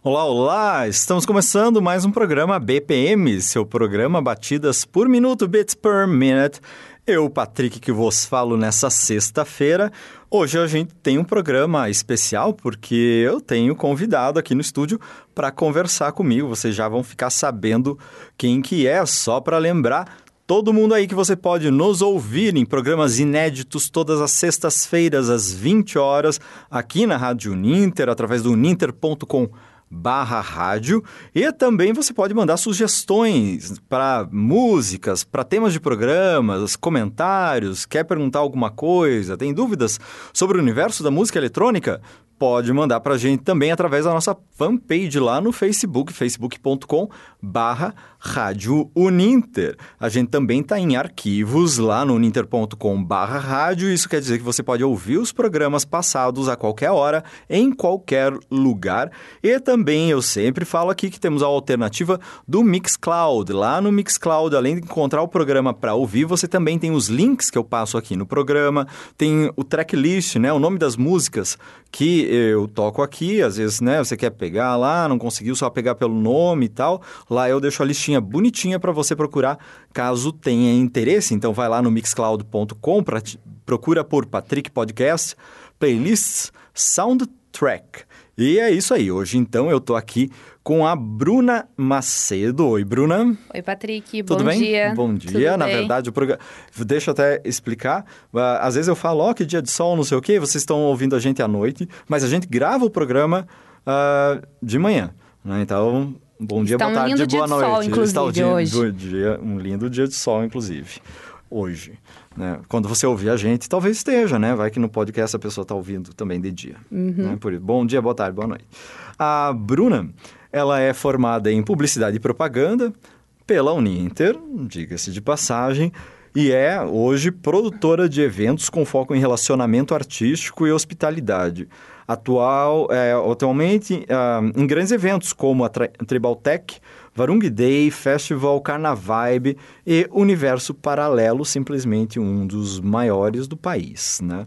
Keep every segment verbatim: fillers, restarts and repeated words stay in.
Olá, olá! Estamos começando mais um programa B P M, seu programa Batidas por Minuto, Beats per Minute. Eu, Patrick, que vos falo nessa sexta-feira. Hoje a gente tem um programa especial porque eu tenho convidado aqui no estúdio para conversar comigo. Vocês já vão ficar sabendo quem que é, só para lembrar. Todo mundo aí que você pode nos ouvir em programas inéditos todas as sextas-feiras às vinte horas, aqui na Rádio Uninter, através do uninter ponto com barra rádio. E também você pode mandar sugestões para músicas, para temas de programas, comentários, quer perguntar alguma coisa, tem dúvidas sobre o universo da música eletrônica? Pode mandar para a gente também através da nossa fanpage lá no Facebook, facebook ponto com barra Rádio Uninter. A gente também está em arquivos lá no uninter ponto com barra rádio. Isso quer dizer que você pode ouvir os programas passados a qualquer hora, em qualquer lugar. E também eu sempre falo aqui que temos a alternativa do Mixcloud. Lá no Mixcloud, além de encontrar o programa para ouvir, você também tem os links que eu passo aqui no programa. Tem o tracklist, né, o nome das músicas que eu toco aqui. Às vezes, né, você quer pegar lá, não conseguiu só pegar pelo nome e tal. Lá eu deixo a listinha bonitinha para você procurar caso tenha interesse. Então vai lá no mixcloud ponto com, pra, procura por Patrick Podcast, playlists, soundtrack. E é isso aí. Hoje, então, eu tô aqui com a Bruna Macedo. Oi, Bruna. Oi, Patrick. Tudo bom bem? dia. Bom dia. Tudo Na bem? verdade, o programa... Deixa eu até explicar. Uh, às vezes eu falo, ó, que dia de sol, não sei o quê. Vocês estão ouvindo a gente à noite. Mas a gente grava o programa uh, de manhã, né? Então, bom dia, Está boa um tarde, lindo dia boa de noite. sol, inclusive, Está o dia, hoje. do dia, um lindo dia de sol, inclusive, hoje. Né? Quando você ouvir a gente, talvez esteja, né? Vai que no podcast a pessoa está ouvindo também de dia. Uhum. Né? Por isso, bom dia, boa tarde, boa noite. A Bruna, ela é formada em Publicidade e Propaganda pela Uninter, diga-se de passagem, e é hoje produtora de eventos com foco em relacionamento artístico e hospitalidade. Atual, é, atualmente uh, em grandes eventos como a Tribal Tech, Varung Day, Festival Carnavibe e Universo Paralelo, simplesmente um dos maiores do país, né?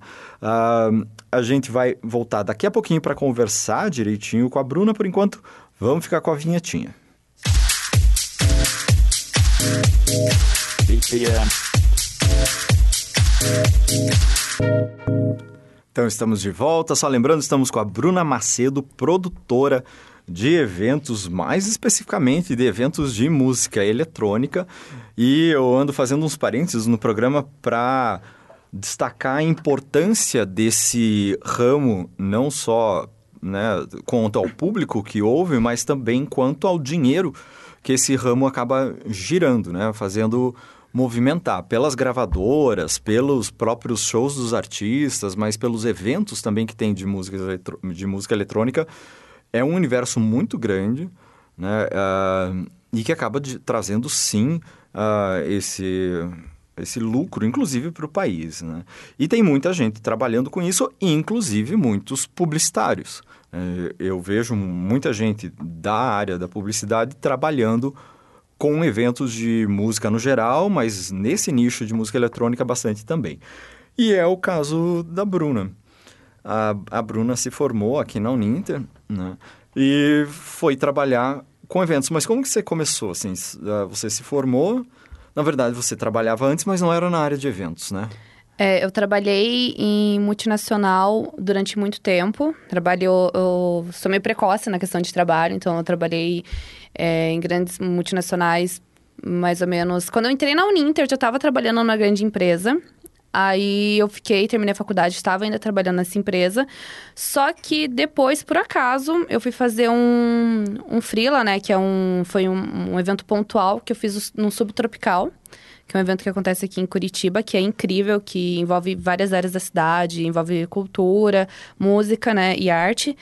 Uh, a gente vai voltar daqui a pouquinho para conversar direitinho com a Bruna. Por enquanto, vamos ficar com a vinhetinha. B P M. Então, estamos de volta. Só lembrando, estamos com a Bruna Macedo, produtora de eventos, mais especificamente de eventos de música eletrônica. E eu ando fazendo uns parênteses no programa para destacar a importância desse ramo, não só, né, quanto ao público que ouve, mas também quanto ao dinheiro que esse ramo acaba girando, né, fazendo movimentar pelas gravadoras, pelos próprios shows dos artistas, mas pelos eventos também que tem de música, eletro... de música eletrônica. É um universo muito grande, né? Uh, e que acaba de... trazendo, sim, uh, esse... esse lucro, inclusive, para o país, né? E tem muita gente trabalhando com isso, inclusive muitos publicitários. Uh, eu vejo muita gente da área da publicidade trabalhando com eventos de música no geral, mas nesse nicho de música eletrônica bastante também. E é o caso da Bruna. A, a Bruna se formou aqui na Uninter, né? E foi trabalhar com eventos. Mas como que você começou? Assim, você se formou, na verdade você trabalhava antes, mas não era na área de eventos, né? É, eu trabalhei em multinacional durante muito tempo. Trabalho, eu sou meio precoce na questão de trabalho, então eu trabalhei é, em grandes multinacionais, mais ou menos. Quando eu entrei na Uninter, eu já estava trabalhando numa grande empresa. Aí eu fiquei, terminei a faculdade, estava ainda trabalhando nessa empresa. Só que depois, por acaso, eu fui fazer um, um freela, né? Que é um, foi um, um evento pontual que eu fiz no Subtropical, que é um evento que acontece aqui em Curitiba, que é incrível, que envolve várias áreas da cidade, envolve cultura, música, né, e arte.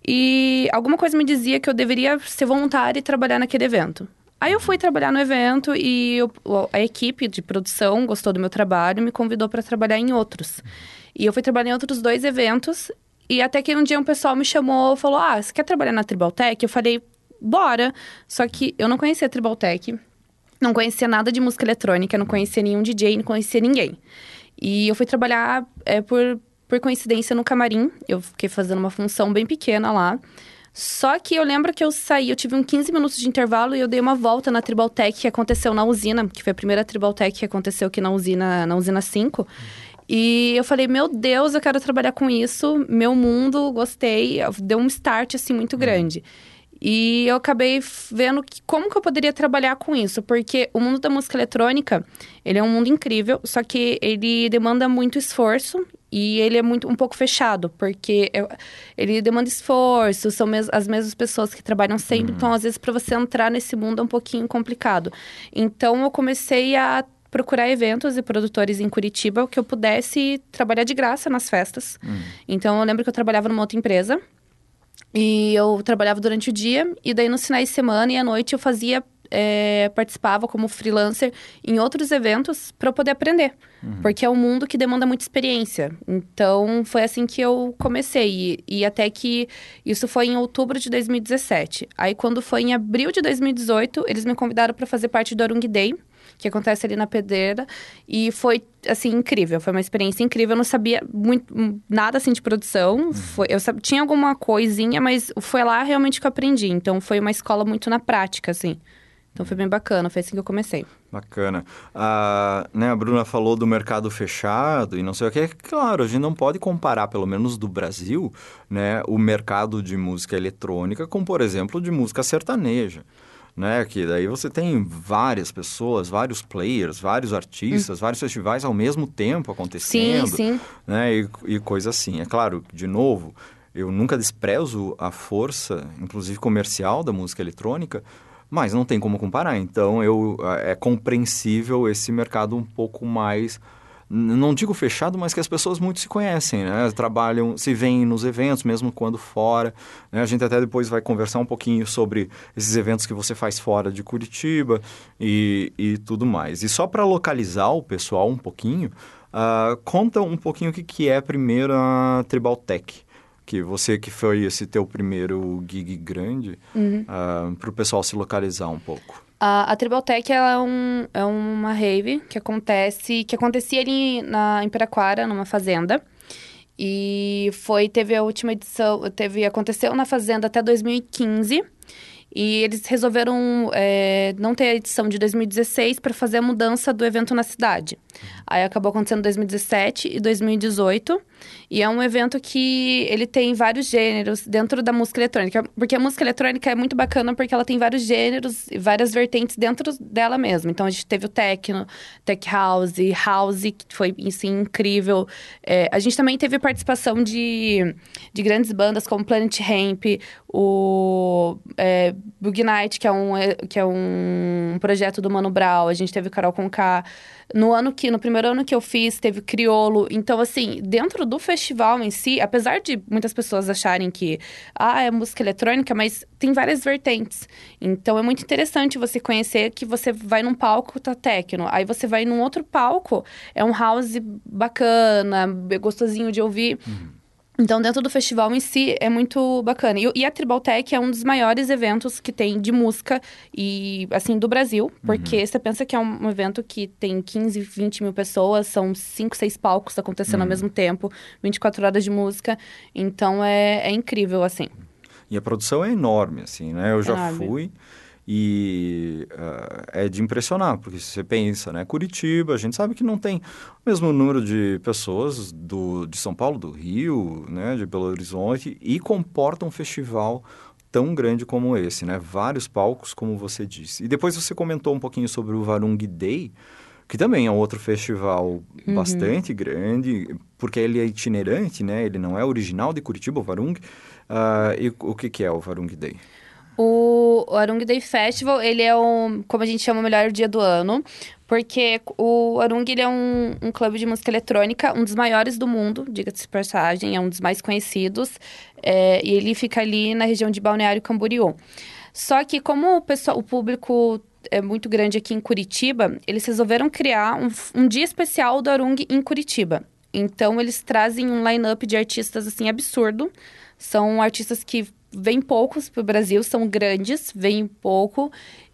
E alguma coisa me dizia que eu deveria ser voluntária e trabalhar naquele evento. Aí eu fui trabalhar no evento e eu, a equipe de produção gostou do meu trabalho e me convidou para trabalhar em outros. E eu fui trabalhar em outros dois eventos e até que um dia um pessoal me chamou e falou, ah, você quer trabalhar na Tribal Tech? Eu falei, bora! Só que eu não conhecia a Tribal Tech. Não conhecia nada de música eletrônica, não conhecia nenhum D J, não conhecia ninguém. E eu fui trabalhar é, por, por coincidência no camarim. Eu fiquei fazendo uma função bem pequena lá. Só que eu lembro que eu saí, eu tive uns quinze minutos de intervalo e eu dei uma volta na Tribal Tech que aconteceu na usina, que foi a primeira Tribal Tech que aconteceu aqui na usina, na usina cinco. E eu falei, meu Deus, eu quero trabalhar com isso, meu mundo, gostei, deu um start, assim, muito grande. E eu acabei vendo que, como que eu poderia trabalhar com isso, porque o mundo da música eletrônica, ele é um mundo incrível, só que ele demanda muito esforço e ele é muito, um pouco fechado, porque eu, ele demanda esforço, são mes, as mesmas pessoas que trabalham sempre, uhum. Então, às vezes, para você entrar nesse mundo é um pouquinho complicado. Então, eu comecei a procurar eventos e produtores em Curitiba que eu pudesse trabalhar de graça nas festas. Uhum. Então, eu lembro que eu trabalhava numa outra empresa e eu trabalhava durante o dia e daí nos finais de semana e à noite eu fazia, é, participava como freelancer em outros eventos para eu poder aprender. Uhum. Porque é um mundo que demanda muita experiência. Então, foi assim que eu comecei. E, e até que isso foi em outubro de dois mil e dezessete. Aí, quando foi em abril de dois mil e dezoito, eles me convidaram para fazer parte do Arung Day, que acontece ali na Pedreira, e foi, assim, incrível, foi uma experiência incrível, eu não sabia muito, nada, assim, de produção, uhum. foi, eu sab... tinha alguma coisinha, mas foi lá realmente que eu aprendi, então foi uma escola muito na prática, assim, então foi bem bacana, foi assim que eu comecei. Bacana. A, né, a Bruna falou do mercado fechado e não sei o que. É claro, a gente não pode comparar, pelo menos do Brasil, né, o mercado de música eletrônica com, por exemplo, de música sertaneja. Né, que daí você tem várias pessoas, vários players, vários artistas, hum. vários festivais ao mesmo tempo acontecendo. Sim, sim. Né, e, e coisa assim. É claro, de novo, eu nunca desprezo a força, inclusive comercial, da música eletrônica, mas não tem como comparar. Então, eu, é compreensível esse mercado um pouco mais... Não digo fechado, mas que as pessoas muito se conhecem, né? Trabalham, se veem nos eventos, mesmo quando fora. Né? A gente até depois vai conversar um pouquinho sobre esses eventos que você faz fora de Curitiba e, e tudo mais. E só para localizar o pessoal um pouquinho, uh, conta um pouquinho o que, que é primeiro a Tribal Tech. Que você que foi esse teu primeiro gig grande, uhum. uh, para o pessoal se localizar um pouco. A, a Tribal Tech ela é, um, é uma rave que acontece, que acontecia ali na, em Piraquara, numa fazenda. E foi, teve a última edição, teve, aconteceu na fazenda até dois mil e quinze. E eles resolveram é, não ter a edição de dois mil e dezesseis para fazer a mudança do evento na cidade. Aí acabou acontecendo em dois mil e dezessete e dois mil e dezoito. E é um evento que ele tem vários gêneros dentro da música eletrônica. Porque a música eletrônica é muito bacana porque ela tem vários gêneros e várias vertentes dentro dela mesma. Então, a gente teve o techno, tech house, house, que foi, assim, incrível. É, a gente também teve participação de, de grandes bandas como Planet Hemp, o é, Boogie Night, que é, um, que é um projeto do Mano Brown. A gente teve Carol Conká. No ano que, no primeiro ano que eu fiz, teve Criolo. Então, assim, dentro do festival em si, apesar de muitas pessoas acharem que ah, é música eletrônica, mas tem várias vertentes. Então, é muito interessante você conhecer que você vai num palco, tá techno. Aí você vai num outro palco, é um house bacana, gostosinho de ouvir. Uhum. Então, dentro do festival em si, é muito bacana. E, e a Tribal Tech é um dos maiores eventos que tem de música, e, assim, do Brasil. Porque uhum. você pensa que é um evento que tem quinze, vinte mil pessoas, são cinco, seis palcos acontecendo uhum. ao mesmo tempo, vinte e quatro horas de música. Então, é, é incrível, assim. E a produção é enorme, assim, né? Eu já enorme. fui... E uh, é de impressionar, porque se você pensa, né, Curitiba, a gente sabe que não tem o mesmo número de pessoas do, de São Paulo, do Rio, né, de Belo Horizonte, e comporta um festival tão grande como esse, né? Vários palcos, como você disse. E depois você comentou um pouquinho sobre o Varung Day, que também é um outro festival uhum. bastante grande, porque ele é itinerante, né? Ele não é original de Curitiba, o Varung. Uh, e o que, que é o Varung Day? O Arung Day Festival, ele é um, como a gente chama, o melhor dia do ano, porque o Arung, ele é um, um clube de música eletrônica, um dos maiores do mundo, diga-se de passagem, é um dos mais conhecidos, é, e ele fica ali na região de Balneário Camboriú. Só que como o, pessoal, o público é muito grande aqui em Curitiba, eles resolveram criar um, um dia especial do Arung em Curitiba. Então, eles trazem um line-up de artistas, assim, absurdo. São artistas que vêm poucos para o Brasil, são grandes, vêm pouco.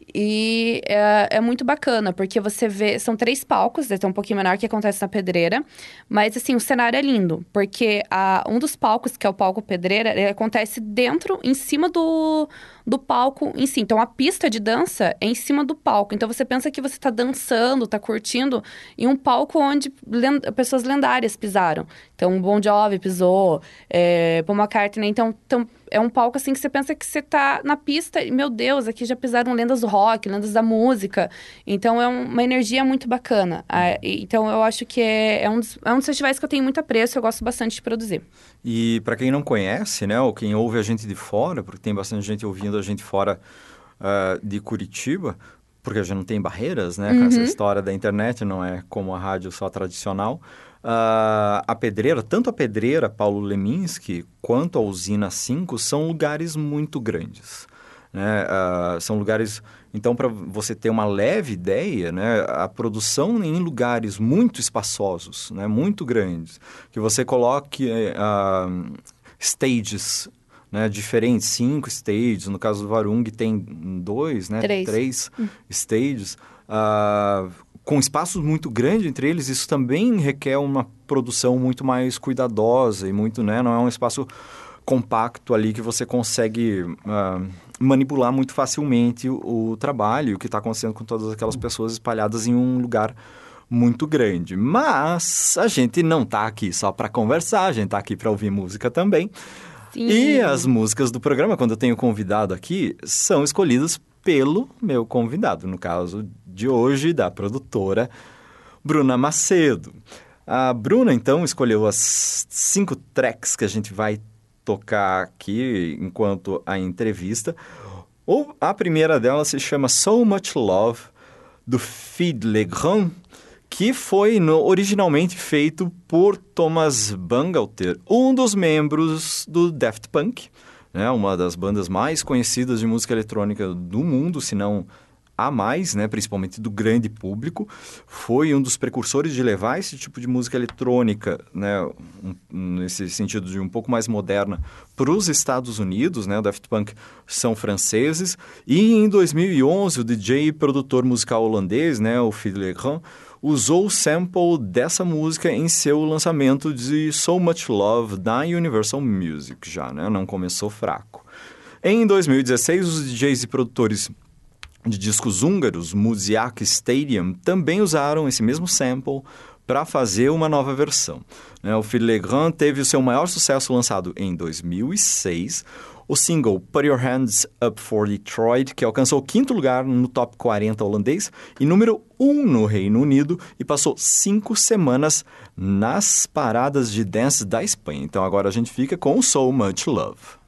E é, é muito bacana, porque você vê... São três palcos, é um pouquinho menor que acontece na Pedreira. Mas, assim, o cenário é lindo. Porque a, um dos palcos, que é o palco Pedreira, ele acontece dentro, em cima do, do palco em si. Então, a pista de dança é em cima do palco. Então, você pensa que você está dançando, está curtindo em um palco onde lend... pessoas lendárias pisaram. Então, Bon Jovi pisou, é, Paul McCartney. Então, então, é um palco, assim, que você pensa que você tá na pista. E, meu Deus, aqui já pisaram lendas do rock, lendas da música. Então, é um, uma energia muito bacana. Ah, e, então, eu acho que é, é, um dos, é um dos festivais que eu tenho muito apreço. Eu gosto bastante de produzir. E para quem não conhece, né, ou quem ouve a gente de fora, porque tem bastante gente ouvindo a gente fora uh, de Curitiba, porque a gente não tem barreiras, né, com Uhum. essa história da internet, não é como a rádio só tradicional. Uh, a Pedreira, tanto a Pedreira Paulo Leminski, quanto a Usina cinco são lugares muito grandes, né? Uh, são lugares... Então, para você ter uma leve ideia, né, a produção em lugares muito espaçosos, né, muito grandes, que você coloque uh, stages, né, diferentes, cinco stages, no caso do Varung tem dois, né, Três, três hum. stages, uh, com espaços muito grandes entre eles, isso também requer uma produção muito mais cuidadosa e muito, né, não é um espaço compacto ali que você consegue uh, manipular muito facilmente o, o trabalho, o que está acontecendo com todas aquelas pessoas espalhadas em um lugar muito grande. Mas a gente não está aqui só para conversar, a gente está aqui para ouvir música também. Sim. E as músicas do programa, quando eu tenho convidado aqui, são escolhidas pelo meu convidado, no caso de hoje, da produtora Bruna Macedo. A Bruna, então, escolheu as cinco tracks que a gente vai tocar aqui enquanto a entrevista. Ou a primeira delas se chama So Much Love, do Fid Legrand, que foi no, originalmente feito por Thomas Bangalter, um dos membros do Daft Punk, né, uma das bandas mais conhecidas de música eletrônica do mundo, se não a mais, né, principalmente do grande público. Foi um dos precursores de levar esse tipo de música eletrônica, né, um, nesse sentido de um pouco mais moderna, para os Estados Unidos, né, o Daft Punk são franceses, e em dois mil e onze o D J e produtor musical holandês, né, o Fid Legrand, usou o sample dessa música em seu lançamento de So Much Love da Universal Music, já, né, não começou fraco. Em dois mil e dezesseis, os D Js e produtores de discos húngaros, Muziak Stadium, também usaram esse mesmo sample para fazer uma nova versão. O Fid Legrand teve o seu maior sucesso lançado em dois mil e seis, o single Put Your Hands Up for Detroit, que alcançou o quinto lugar no top quarenta holandês e número um no Reino Unido e passou cinco semanas nas paradas de dance da Espanha. Então agora a gente fica com So Much Love.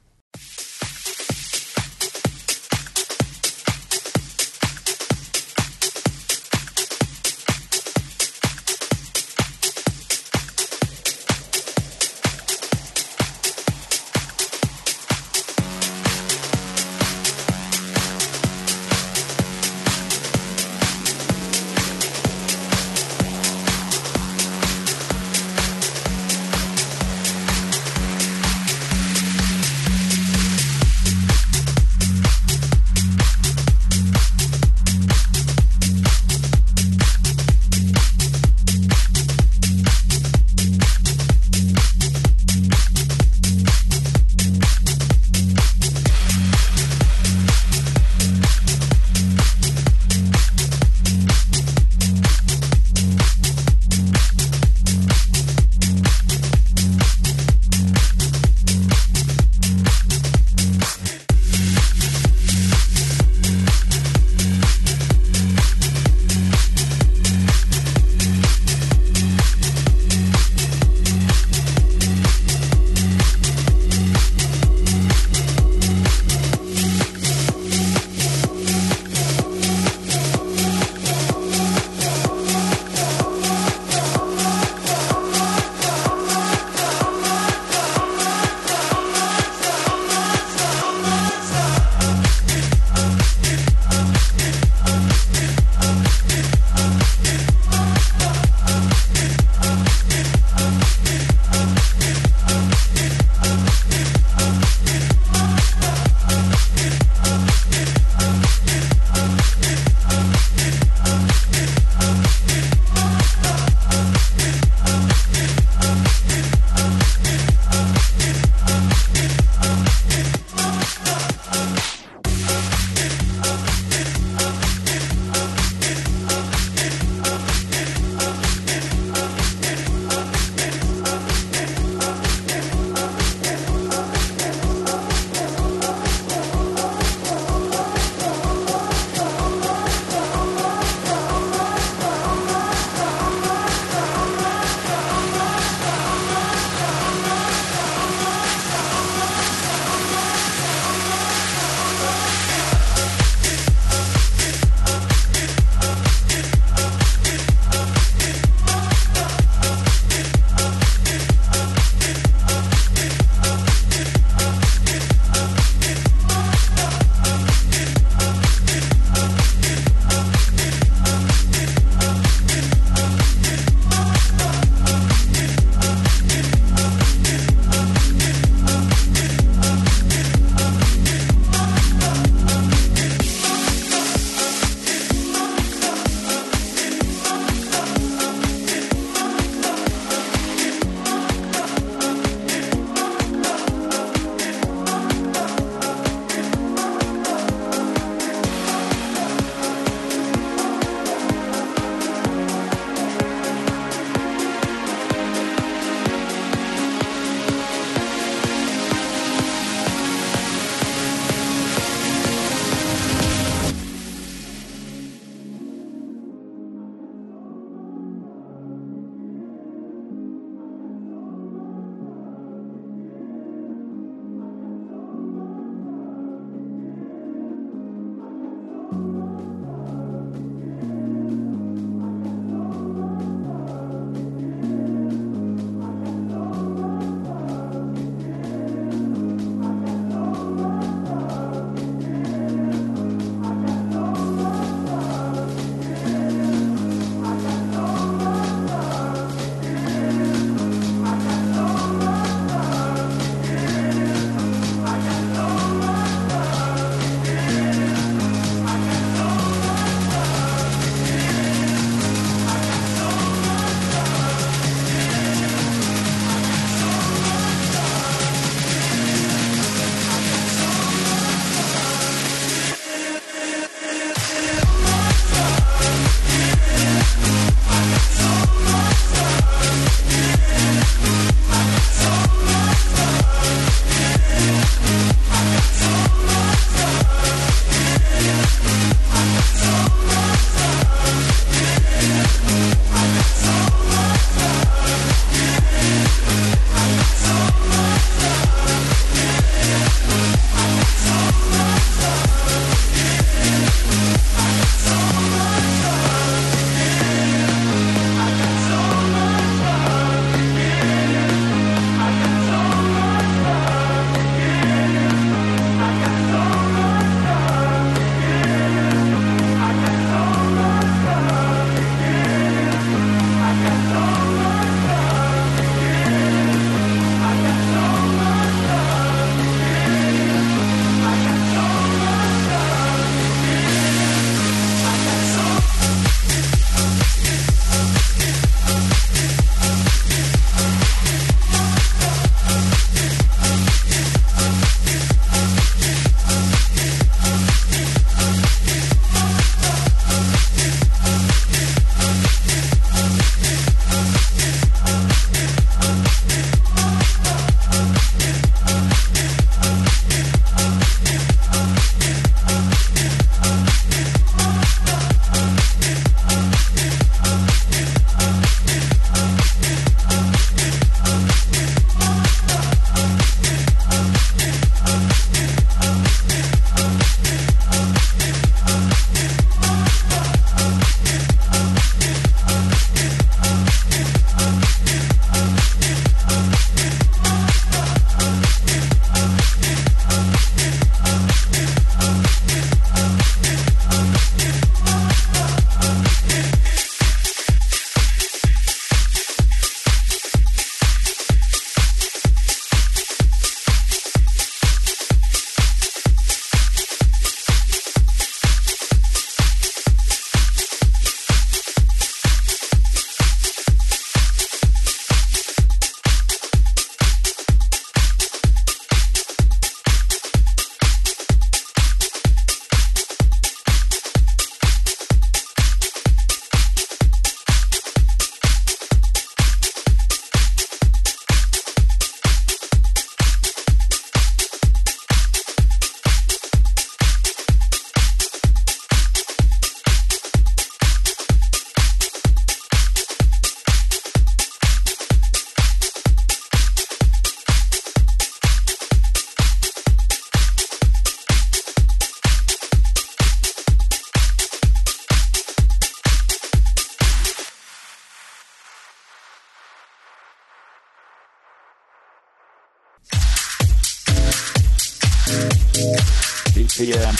Yeah.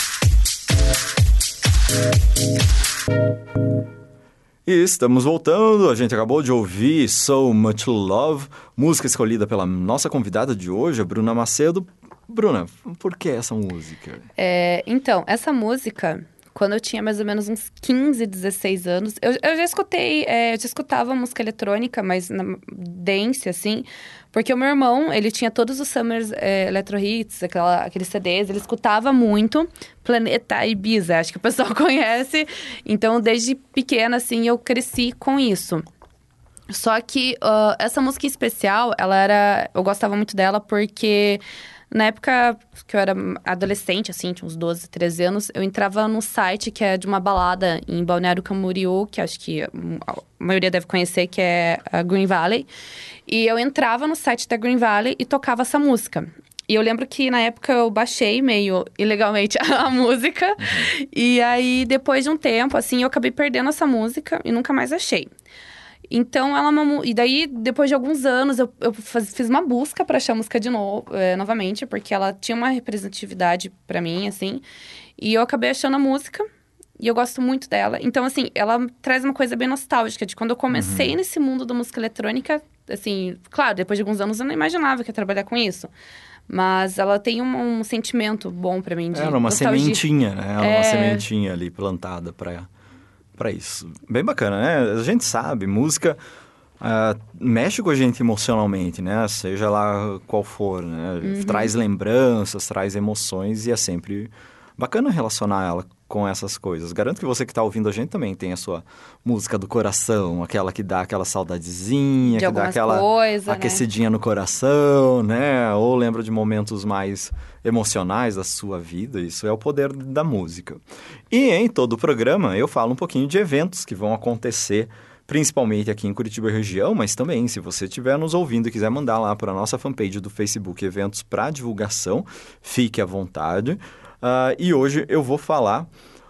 E estamos voltando, a gente acabou de ouvir So Much Love, música escolhida pela nossa convidada de hoje, a Bruna Macedo. Bruna, por que essa música? É, então, essa música, quando eu tinha mais ou menos uns quinze, dezesseis anos, eu, eu já escutei, é, eu já escutava música eletrônica, mas na dance, assim, porque o meu irmão, ele tinha todos os Summers é, Electro Hits, aquela, aqueles C Ds, ele escutava muito Planeta Ibiza, acho que o pessoal conhece. Então, desde pequena, assim, eu cresci com isso. Só que uh, essa música em especial, ela era... Eu gostava muito dela porque... Na época que eu era adolescente, assim, tinha uns doze, treze anos, eu entrava num site que é de uma balada em Balneário Camboriú, que acho que a maioria deve conhecer, que é a Green Valley. E eu entrava no site da Green Valley e tocava essa música. E eu lembro que na época eu baixei meio ilegalmente a música. Uhum. E aí, depois de um tempo, assim, eu acabei perdendo essa música e nunca mais achei. Então, ela... E daí, depois de alguns anos, eu, eu faz, fiz uma busca pra achar a música de novo, é, novamente. Porque ela tinha uma representatividade pra mim, assim. E eu acabei achando a música. E eu gosto muito dela. Então, assim, ela traz uma coisa bem nostálgica. De quando eu comecei uhum. nesse mundo da música eletrônica. Assim, claro, depois de alguns anos eu não imaginava que ia trabalhar com isso. Mas ela tem um, um sentimento bom pra mim de Era uma nostalgia. sementinha, né? Era é... uma sementinha ali plantada pra... para isso. Bem bacana, né? A gente sabe, música uh, mexe com a gente emocionalmente, né? Seja lá qual for, né? Uhum. Traz lembranças, traz emoções e é sempre bacana relacionar ela com essas coisas. Garanto que você que está ouvindo a gente também tem a sua música do coração, aquela que dá aquela saudadezinha, de que dá aquela coisa, aquecidinha né? no coração, né? Ou lembra de momentos mais emocionais da sua vida. Isso é o poder da música. E em todo o programa eu falo um pouquinho de eventos que vão acontecer, principalmente aqui em Curitiba e região, mas também, se você estiver nos ouvindo e quiser mandar lá para a nossa fanpage do Facebook Eventos para divulgação, fique à vontade. Uh, e hoje eu vou falar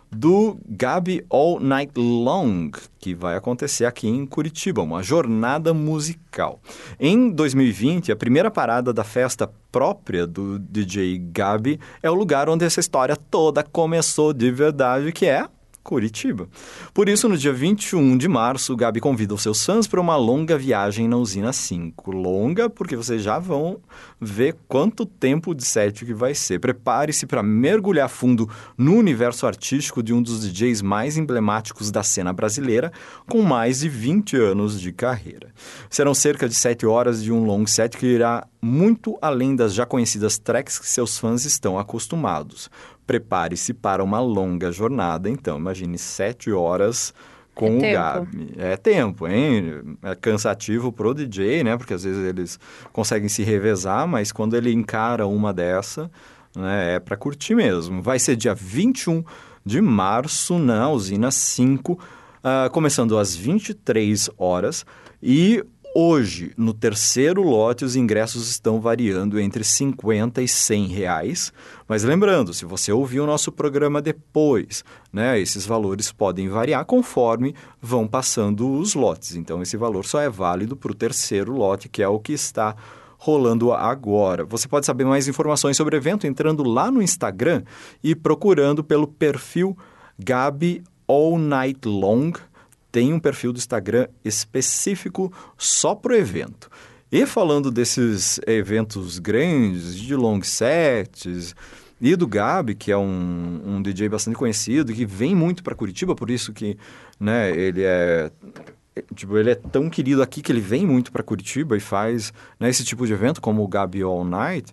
do Gabi All Night Long, que vai acontecer aqui em Curitiba, uma jornada musical. Em dois mil e vinte, a primeira parada da festa própria do D J Gabi é o lugar onde essa história toda começou de verdade, que é Curitiba. Por isso, no dia vinte e um de março, o Gabi convida os seus fãs para uma longa viagem na Usina cinco. Longa, porque vocês já vão ver quanto tempo de set que vai ser. Prepare-se para mergulhar fundo no universo artístico de um dos D Js mais emblemáticos da cena brasileira, com mais de vinte anos de carreira. Serão cerca de sete horas de um long set que irá muito além das já conhecidas tracks que seus fãs estão acostumados. Prepare-se para uma longa jornada, então imagine sete horas com é o tempo. Gabi. É tempo, hein? É cansativo pro D J, né? Porque às vezes eles conseguem se revezar, mas quando ele encara uma dessa, né, é para curtir mesmo. Vai ser dia vinte e um de março na Usina cinco, uh, começando às vinte e três horas. E hoje, no terceiro lote, os ingressos estão variando entre cinquenta e cem reais. Mas lembrando, se você ouvir o nosso programa depois, né, esses valores podem variar conforme vão passando os lotes. Então, esse valor só é válido para o terceiro lote, que é o que está rolando agora. Você pode saber mais informações sobre o evento entrando lá no Instagram e procurando pelo perfil Gabi All Night Long. Tem um perfil do Instagram específico só para o evento. E falando desses eventos grandes, de long sets, e do Gabi, que é um, um D J bastante conhecido, que vem muito para Curitiba, por isso que, né, ele é... Tipo, ele é tão querido aqui que ele vem muito para Curitiba e faz, né, esse tipo de evento, como o Gabi All Night,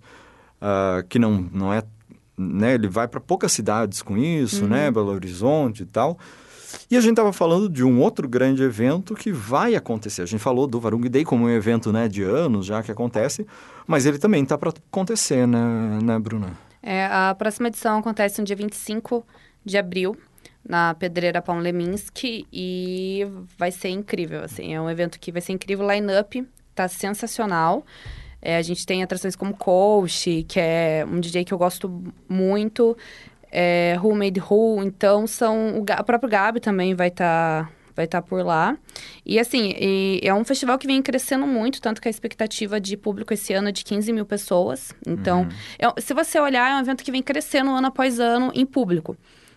uh, que não, não é... Né, ele vai para poucas cidades com isso, uhum. né, Belo Horizonte e tal. E a gente estava falando de um outro grande evento que vai acontecer. A gente falou do Varung Day como um evento, né, de anos já que acontece, mas ele também está para acontecer, né, né, Bruna? É, a próxima edição acontece no dia vinte e cinco de abril, na Pedreira Paulo Leminski, e vai ser incrível, assim, é um evento que vai ser incrível, o line-up tá sensacional. É, a gente tem atrações como Coach, que é um D J que eu gosto muito, é, Who Made Who, então são... O, o próprio Gabi também vai estar tá, vai estar por lá. E assim, e é um festival que vem crescendo muito, tanto que a expectativa de público esse ano é de quinze mil pessoas. Então, Uhum. é- se você olhar, é um evento que vem crescendo ano após ano em público.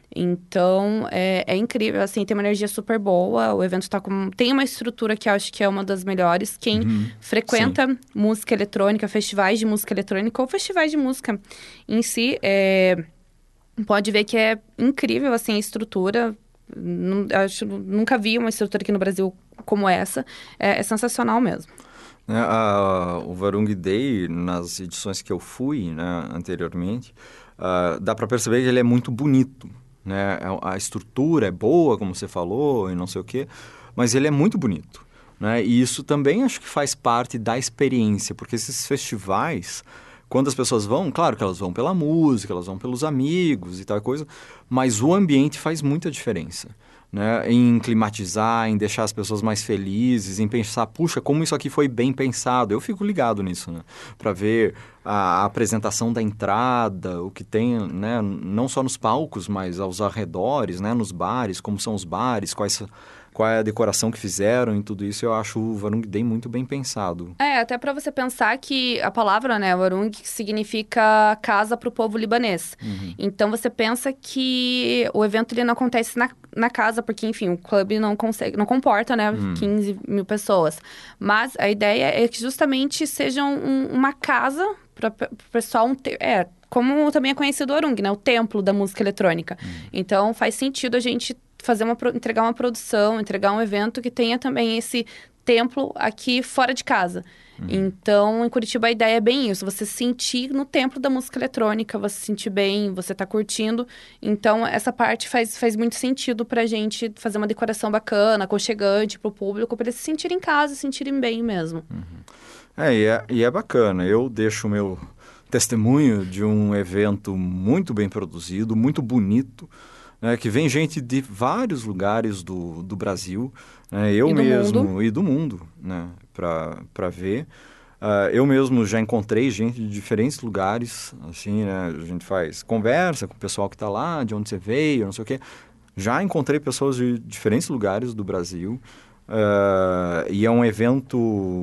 Então, é, é incrível, assim, tem uma energia super boa, o evento tá com... Tem uma estrutura que eu acho que é uma das melhores. Quem Uhum. frequenta Sim. música eletrônica, festivais de música eletrônica ou festivais de música em si, é, pode ver que é incrível, assim, a estrutura. Não, acho, nunca vi uma estrutura aqui no Brasil como essa. É, é sensacional mesmo. Né, a- o Varung Day, nas edições que eu fui, né, anteriormente, ah, dá para perceber que ele é muito bonito, né? A a estrutura é boa, como você falou, e não sei o quê, mas ele é muito bonito, né? E isso também acho que faz parte da experiência, porque esses festivais, quando as pessoas vão, claro que elas vão pela música, elas vão pelos amigos e tal coisa, mas o ambiente faz muita diferença. Né, em climatizar, em deixar as pessoas mais felizes, em pensar, puxa, como isso aqui foi bem pensado. Eu fico ligado nisso, né? Para ver a, a apresentação da entrada, o que tem, né? Não só nos palcos, mas aos arredores, né? Nos bares, como são os bares, quais, qual é a decoração que fizeram e tudo isso. Eu acho o Varung Day muito bem pensado. É, até para você pensar que a palavra, né, Warung, significa casa para o povo libanês. Uhum. Então, você pensa que o evento ele não acontece na, na casa, porque, enfim, o clube não consegue, não comporta, né, Uhum. quinze mil pessoas. Mas a ideia é que justamente seja um- uma casa para o pessoal... Um te- é, como também é conhecido o Warung, né, o templo da música eletrônica. Uhum. Então, faz sentido a gente fazer uma, pro- entregar uma produção, entregar um evento que tenha também esse templo aqui fora de casa. Uhum. Então, em Curitiba, a ideia é bem isso. Você se sentir no templo da música eletrônica, você se sentir bem, você tá curtindo. Então, essa parte faz, faz muito sentido pra gente fazer uma decoração bacana, aconchegante pro público, pra eles se sentirem em casa, se sentirem bem mesmo. É, e é, e é bacana. Eu deixo o meu testemunho de um evento muito bem produzido, muito bonito, né, que vem gente de vários lugares do, do Brasil, né, eu E do mesmo, mundo. e do mundo, né, para ver. Ah, eu mesmo já encontrei gente de diferentes lugares, assim, né, a gente faz conversa com o pessoal que está lá, de onde você veio, não sei o quê. Já encontrei pessoas de diferentes lugares do Brasil. Ah, e é um evento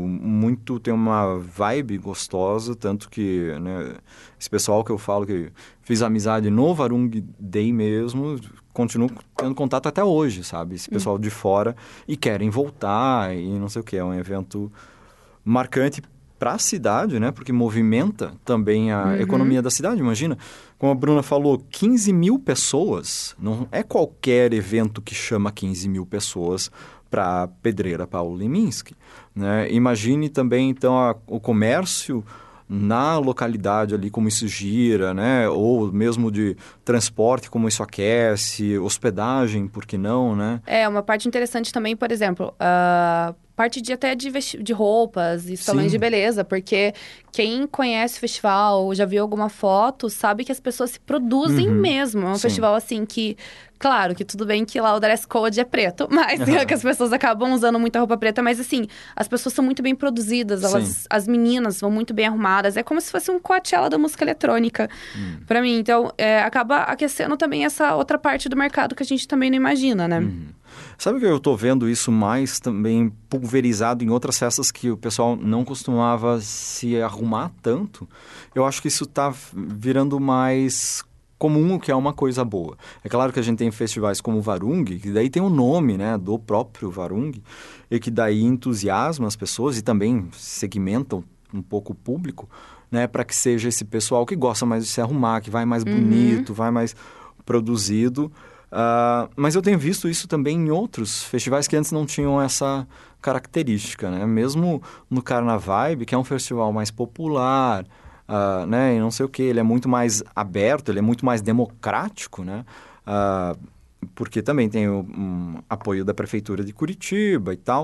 muito, tem uma vibe gostosa, tanto que, né, esse pessoal que eu falo que fiz amizade no Varung Day mesmo, continuo tendo contato até hoje, sabe? Esse Hum. pessoal de fora e querem voltar e não sei o que, é um evento marcante para a cidade, né? Porque movimenta também a Uhum. economia da cidade. Imagina, como a Bruna falou, quinze mil pessoas. Não é qualquer evento que chama quinze mil pessoas para a Pedreira Paulo Leminski, né? Imagine também, então, a, o comércio na localidade ali, como isso gira, né? Ou mesmo de transporte, como isso aquece, hospedagem, por que não, né? É, uma parte interessante também, por exemplo, a parte de até de, vesti- de roupas e salões Sim. de beleza, porque quem conhece o festival, já viu alguma foto, sabe que as pessoas se produzem Uhum. mesmo. É um Sim. festival assim que, claro, que tudo bem que lá o dress code é preto, mas Aham. que as pessoas acabam usando muita roupa preta, mas assim, as pessoas são muito bem produzidas, elas, Sim. as meninas vão muito bem arrumadas, é como se fosse um Coachella da música eletrônica, Hum. pra mim. Então, é, acaba aquecendo também essa outra parte do mercado que a gente também não imagina, né? Uhum. Sabe que eu estou vendo isso mais também pulverizado em outras festas que o pessoal não costumava se arrumar tanto? Eu acho que isso está virando mais comum, o que é uma coisa boa. É claro que a gente tem festivais como o Varung, que daí tem o nome, né, do próprio Varung, e que daí entusiasma as pessoas e também segmentam um pouco o público, né, para que seja esse pessoal que gosta mais de se arrumar, que vai mais Uhum. bonito, vai mais produzido. Uh, mas eu tenho visto isso também em outros festivais que antes não tinham essa característica, né? Mesmo no Carnavibe, que é um festival mais popular, uh, né? E não sei o que, ele é muito mais aberto, ele é muito mais democrático, né? Uh, porque também tem o um, apoio da Prefeitura de Curitiba e tal.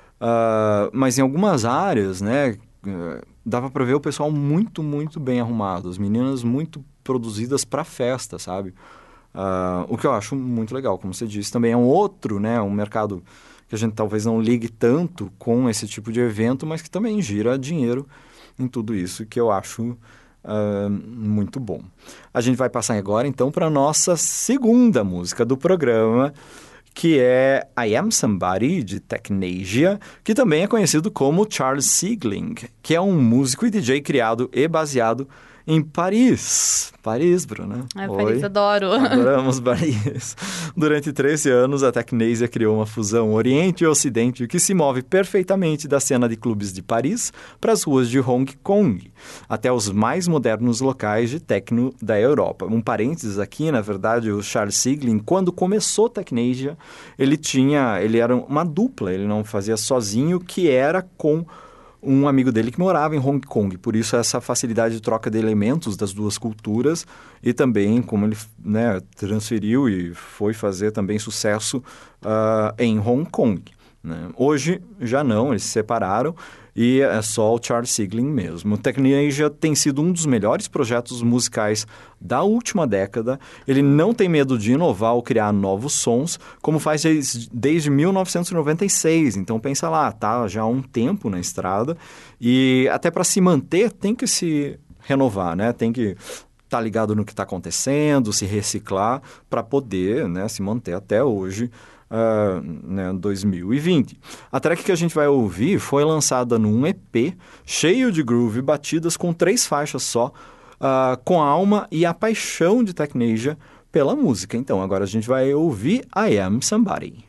Uh, mas em algumas áreas, né? Uh, dava para ver o pessoal muito, muito bem arrumado. As meninas muito produzidas para festa, sabe? Uh, o que eu acho muito legal, como você disse, também é um outro, né, um mercado que a gente talvez não ligue tanto com esse tipo de evento, mas que também gira dinheiro em tudo isso, que eu acho uh, muito bom. A gente vai passar agora, então, para a nossa segunda música do programa, que é I Am Somebody, de Technasia, que também é conhecido como Charles Siegling, que é um músico e D J criado e baseado em Paris. Paris, Bruna. É, Oi. Paris, adoro. Adoramos Paris. Durante treze anos, a Technasia criou uma fusão Oriente e Ocidente que se move perfeitamente da cena de clubes de Paris para as ruas de Hong Kong, até os mais modernos locais de techno da Europa. Um parênteses aqui, na verdade, o Charles Siegling, quando começou a Technasia, ele tinha, ele era uma dupla, ele não fazia sozinho, que era com um amigo dele que morava em Hong Kong. Por isso, essa facilidade de troca de elementos das duas culturas e também como ele, né, transferiu e foi fazer também sucesso uh, em Hong Kong, né? Hoje, já não, eles se separaram e é só o Charles Siegling mesmo. O Technasia tem sido um dos melhores projetos musicais da última década. Ele não tem medo de inovar ou criar novos sons, como faz desde mil novecentos e noventa e seis. Então, pensa lá, tá já há um tempo na estrada e até para se manter tem que se renovar, né? Tem que estar ligado no que está acontecendo, se reciclar para poder, né, se manter até hoje. Uh, né, dois mil e vinte. A track que a gente vai ouvir foi lançada num E P cheio de groove, batidas com três faixas só, uh, com a alma e a paixão de Technasia pela música. Então, agora a gente vai ouvir I Am Somebody.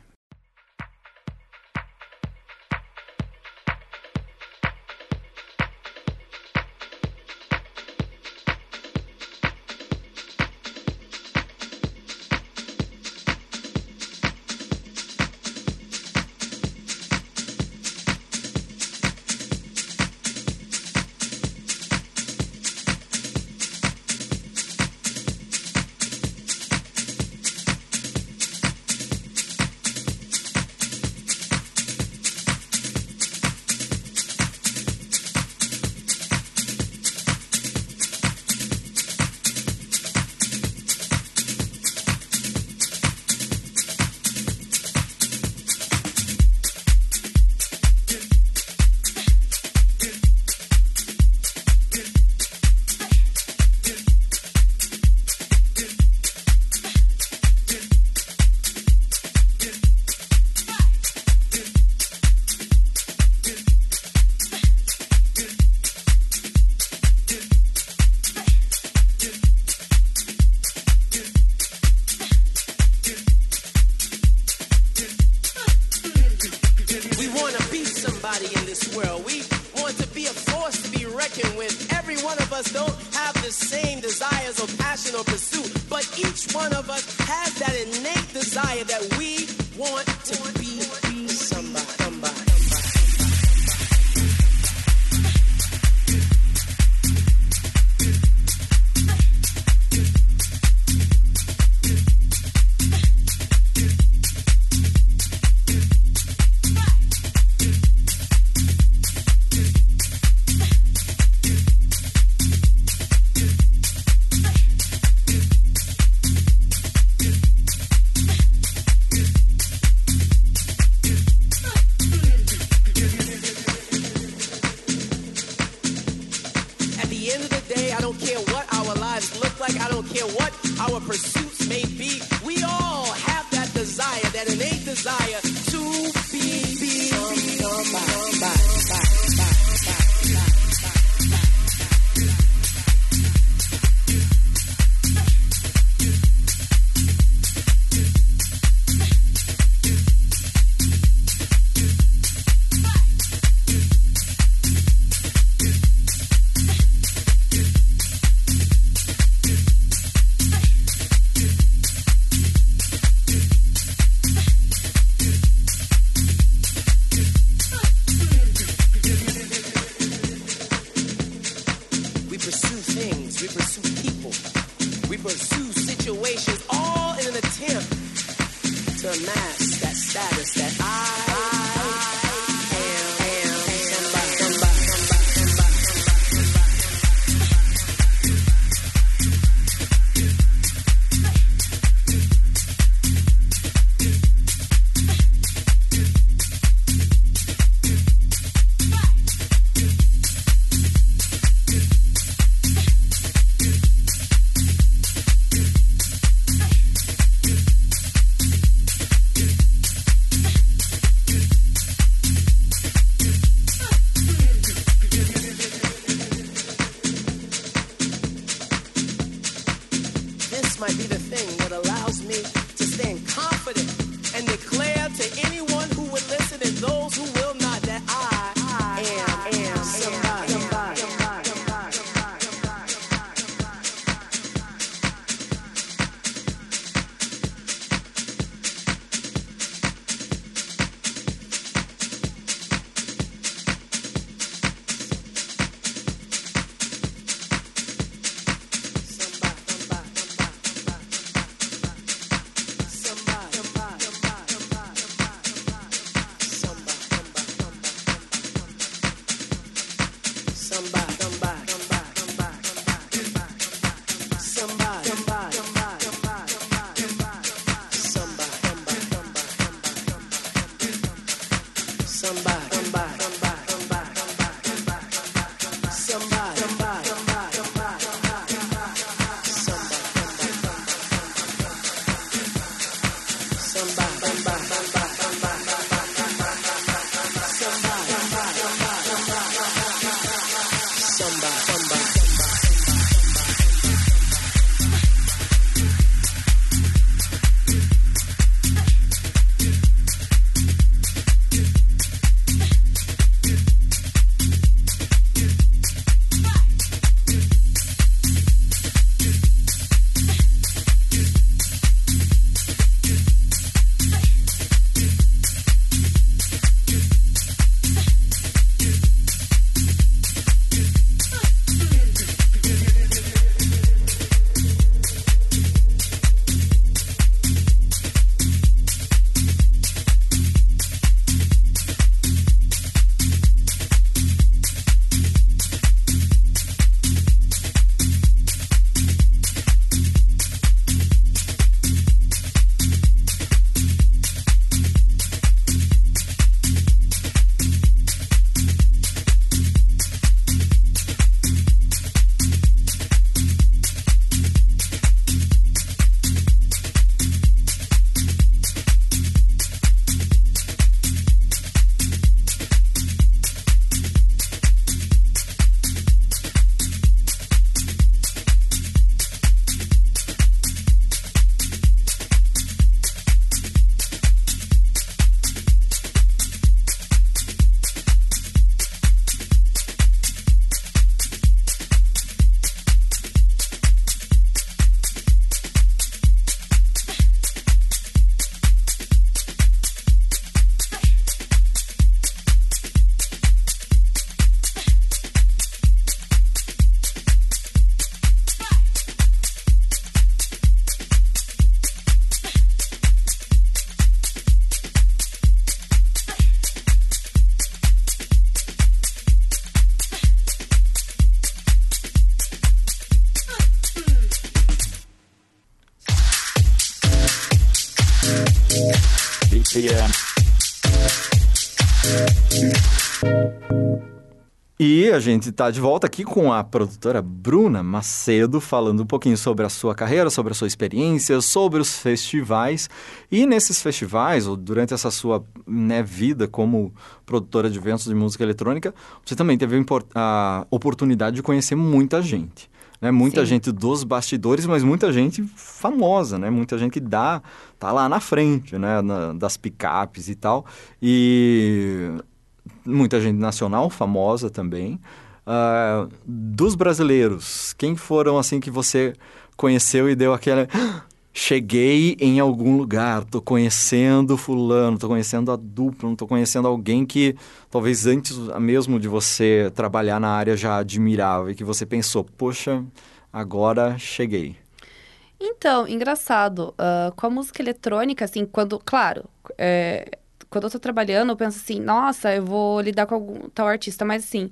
B P M. E a gente está de volta aqui com a produtora Bruna Macedo, falando um pouquinho sobre a sua carreira, sobre a sua experiência, sobre os festivais. E nesses festivais, ou durante essa sua, né, vida como produtora de eventos de música eletrônica, você também teve a oportunidade de conhecer muita gente. Né? Muita Sim. gente dos bastidores, mas muita gente famosa, né? Muita gente que dá, tá lá na frente, né? Na, das picapes e tal. E... muita gente nacional, famosa também. Uh, dos brasileiros, quem foram, assim, que você conheceu e deu aquela... cheguei em algum lugar, tô conhecendo fulano, tô conhecendo a dupla, tô conhecendo alguém que talvez antes mesmo de você trabalhar na área já admirava e que você pensou, poxa, agora cheguei. Então, engraçado, uh, com a música eletrônica, assim, quando... Claro, é... quando eu tô trabalhando, eu penso assim, nossa, eu vou lidar com algum tal artista. Mas assim,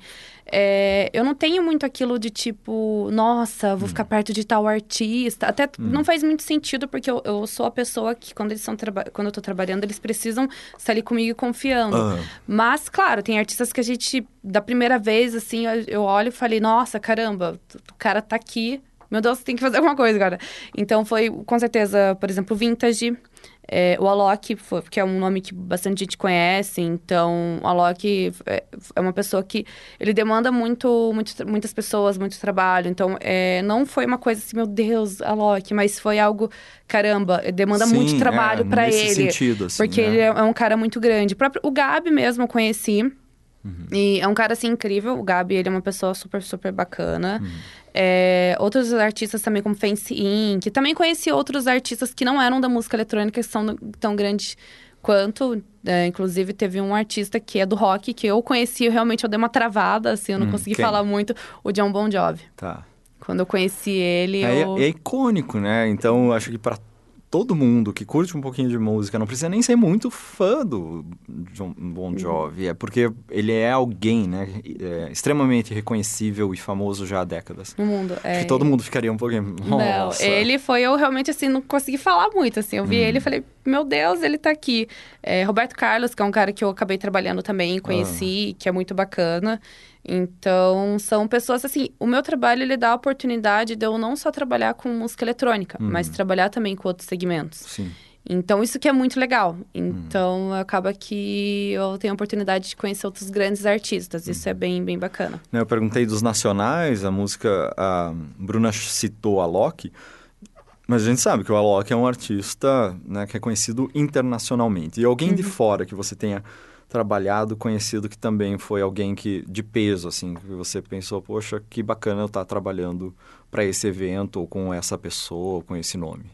é, eu não tenho muito aquilo de tipo, nossa, vou hum. ficar perto de tal artista. Até hum. não faz muito sentido, porque eu, eu sou a pessoa que, quando eles são traba- quando eu tô trabalhando, eles precisam estar ali comigo e confiando. Uhum. Mas, claro, tem artistas que a gente, da primeira vez, assim, eu, eu olho e falei, nossa, caramba, o cara tá aqui. Meu Deus, tem que fazer alguma coisa, cara. Então, foi, com certeza, por exemplo, Vintage... É, o Alok, foi, que é um nome que bastante gente conhece, então o Alok é, é uma pessoa que ele demanda muito, muito muitas pessoas, muito trabalho, então é, não foi uma coisa assim, meu Deus, Alok, mas foi algo, caramba, demanda Sim, muito trabalho é, pra nesse ele, sentido, assim, porque né? ele é, é um cara muito grande. O, próprio, o Gabi mesmo eu conheci, uhum. e é um cara assim incrível, o Gabi, ele é uma pessoa super, super bacana. Uhum. É, outros artistas também, como Fancy Inc. Também conheci outros artistas que não eram da música eletrônica, que são tão grandes quanto. É, inclusive, teve um artista que é do rock, que eu conheci, eu realmente eu dei uma travada, assim, eu não hum, consegui quem? falar muito. O John Bon Jovi. Tá. Quando eu conheci ele, é, eu... é icônico, né? Então, acho que para todo mundo que curte um pouquinho de música, não precisa nem ser muito fã do John Bon Jovi, é porque ele é alguém, né, é extremamente reconhecível e famoso já há décadas. No mundo, é. Acho que todo mundo ficaria um pouquinho... Nossa. Não, ele foi, eu realmente, assim, não consegui falar muito, assim, eu vi hum. ele e falei, meu Deus, ele tá aqui. É, Roberto Carlos, que é um cara que eu acabei trabalhando também, conheci, ah. que é muito bacana. Então, são pessoas, assim, o meu trabalho, ele dá a oportunidade de eu não só trabalhar com música eletrônica, hum. mas trabalhar também com outros segmentos. Sim. Então, isso que é muito legal. Então, hum. acaba que eu tenho a oportunidade de conhecer outros grandes artistas. Isso hum. é bem, bem bacana. Eu perguntei dos nacionais, a música, a Bruna citou a Alok, mas a gente sabe que o Alok é um artista, né, que é conhecido internacionalmente. E alguém uhum. de fora que você tenha trabalhado, conhecido, que também foi alguém que de peso, assim, que você pensou, poxa, que bacana eu estar trabalhando para esse evento, ou com essa pessoa, ou com esse nome?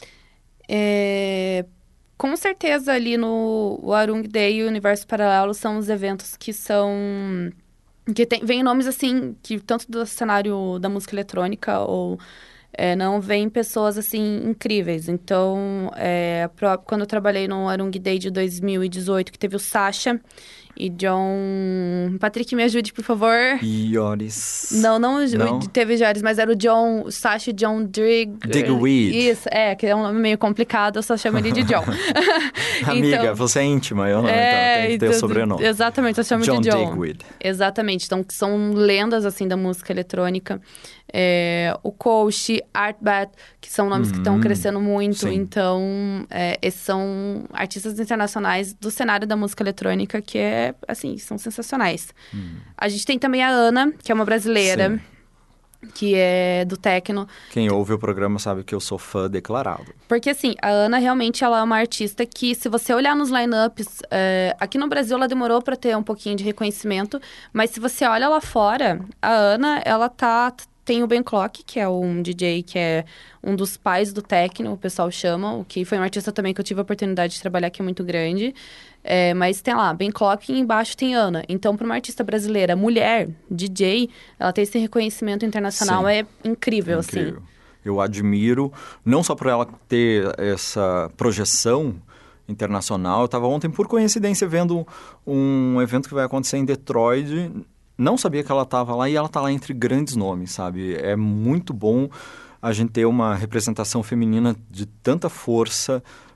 É, com certeza ali no Warung Day e o Universo Paralelo são os eventos que são... que tem, vem nomes assim, que tanto do cenário da música eletrônica ou... É, não vem pessoas, assim, incríveis. Então, é, quando eu trabalhei no Warung Day de dois mil e dezoito, que teve o Sasha e John... Patrick, me ajude, por favor. Ioris. Não, não, não? teve Ioris, mas era o John, o Sasha e John Drig... Digweed. Isso, é, que é um nome meio complicado, eu só chamo ele de John. Amiga, então, você é íntima, eu não, é, então tem que ter então, o sobrenome. Exatamente, eu chamo John de John. Digweed. Exatamente, então são lendas, assim, da música eletrônica. É, o Coach, Artbat, que são nomes uhum, que estão crescendo muito. Sim. Então, é, esses são artistas internacionais do cenário da música eletrônica que é, assim, são sensacionais. Uhum. A gente tem também a Ana, que é uma brasileira, sim. que é do techno. Quem ouve o programa sabe que eu sou fã declarado. Porque, assim, a Ana realmente ela é uma artista que, se você olhar nos line-ups, é, aqui no Brasil ela demorou para ter um pouquinho de reconhecimento, mas se você olha lá fora, a Ana, ela tá... Tem o Ben Clock, que é um D J que é um dos pais do techno, o pessoal chama, o que foi um artista também que eu tive a oportunidade de trabalhar, que é muito grande. É, mas tem lá, Ben Clock, e embaixo tem Ana. Então, para uma artista brasileira, mulher, D J, ela ter esse reconhecimento internacional. Sim. é incrível, é incrível, assim. Eu admiro, não só por ela ter essa projeção internacional. Eu estava ontem, por coincidência, vendo um evento que vai acontecer em Detroit. Não sabia que ela estava lá, e ela está lá entre grandes nomes, sabe? É muito bom a gente ter uma representação feminina de tanta força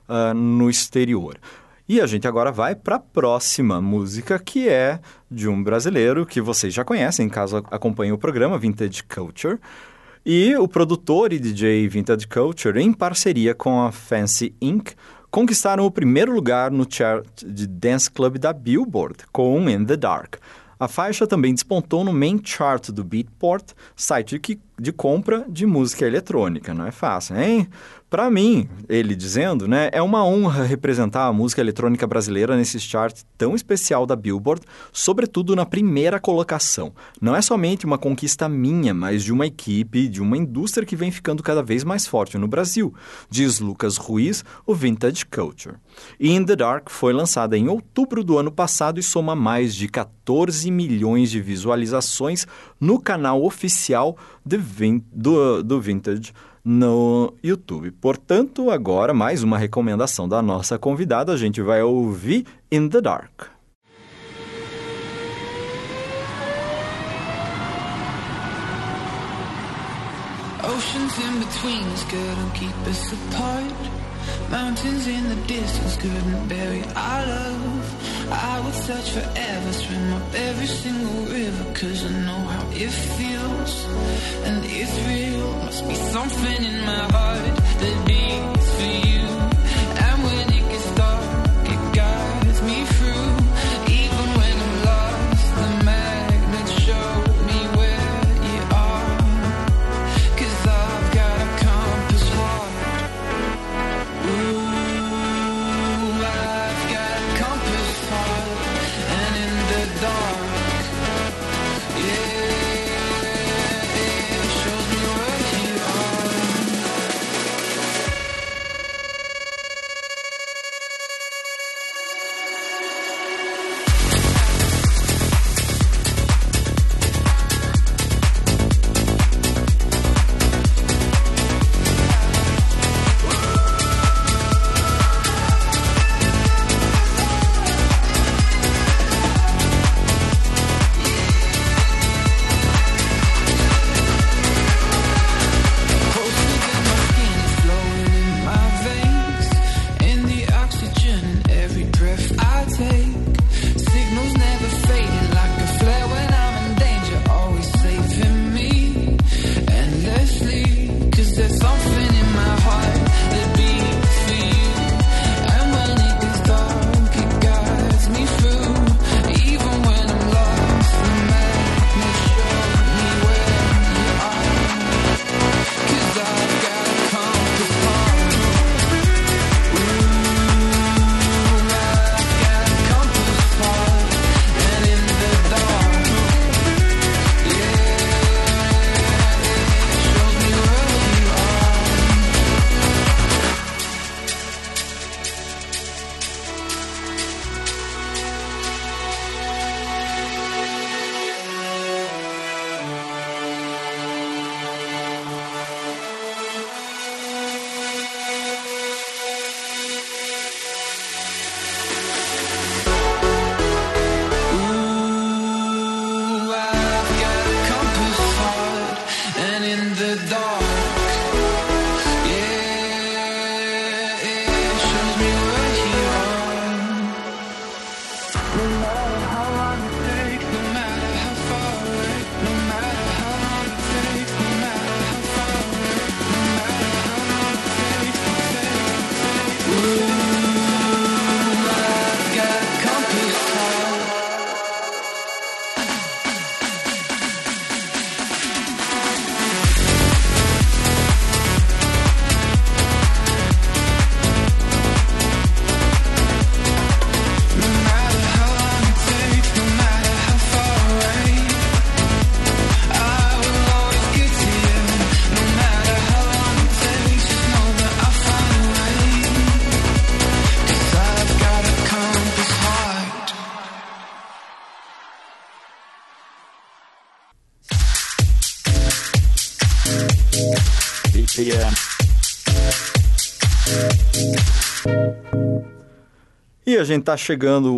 uh, no exterior. E a gente agora vai para a próxima música, que é de um brasileiro que vocês já conhecem, caso acompanhem o programa, Vintage Culture. E o produtor e D J Vintage Culture, em parceria com a Fancy incorporated, conquistaram o primeiro lugar no chart de Dance Club da Billboard, com In The Dark. A faixa também despontou no main chart do Beatport, site de, de compra de música eletrônica. Não é fácil, hein? Para mim, ele dizendo, né, é uma honra representar a música eletrônica brasileira nesse chart tão especial da Billboard, sobretudo na primeira colocação. Não é somente uma conquista minha, mas de uma equipe, de uma indústria que vem ficando cada vez mais forte no Brasil, diz Lucas Ruiz, o Vintage Culture. In The Dark foi lançada em outubro do ano passado e soma mais de quatorze milhões de visualizações no canal oficial de Vin- do, do Vintage no YouTube. Portanto, agora, mais uma recomendação da nossa convidada, a gente vai ouvir In The Dark. Oceans in between us couldn't keep us apart. Mountains in the distance couldn't bury our love. I would search forever, swim up every single river, cause I know how it feels, and it's real. Must be something in my heart that beats for you. And when it gets dark, it guides me through. Even when I'm lost, the magnets show me where you are, cause I've got a compass heart. Ooh, I've got a compass heart, and in the dark, yeah, it shows me where you are. E a gente está chegando